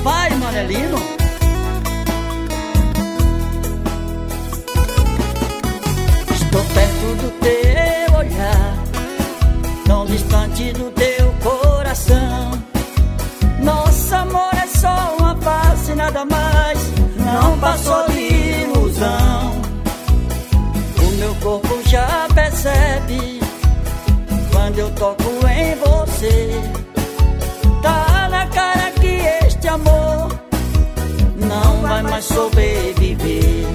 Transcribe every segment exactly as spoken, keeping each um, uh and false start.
Vai, Manelino. Estou perto do teu olhar, tão distante do teu coração. Nosso amor é só uma fase, nada mais, não passou de ilusão. O meu corpo já percebe quando eu toco em você. Tá na cara que este amor não vai mais sobreviver.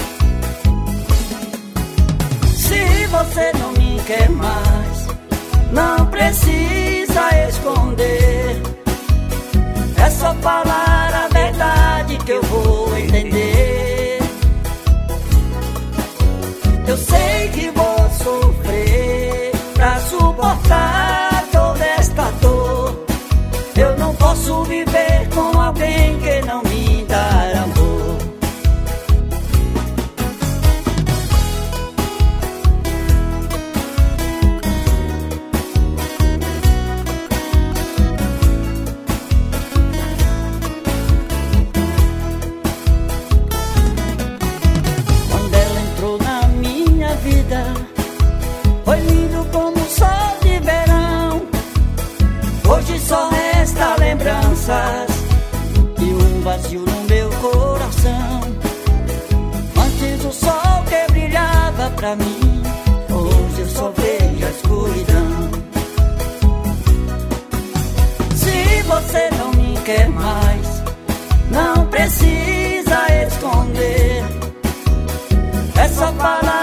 Se você não me quer mais, não precisa esconder. É só falar a verdade que eu vou entender. Eu sei que vou sofrer pra suportar toda esta dor. Eu não posso viver com alguém que não me dá amor. Quando ela entrou na minha vida, foi lindo como o sol de verão. Hoje só resta lembranças e um vazio no meu coração. Antes o sol que brilhava pra mim, hoje eu só vejo a escuridão. Se você não me quer mais, não precisa esconder. É só falar